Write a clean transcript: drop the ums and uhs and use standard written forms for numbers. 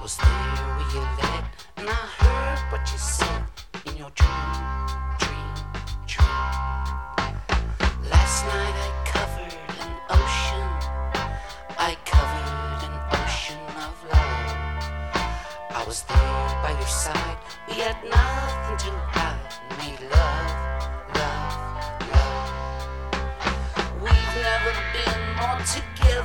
was there where you led, and I heard what you said in your dream, dream, dream. Last night I covered an ocean, I covered an ocean of love. I was there by your side, we had nothing to hide, made love.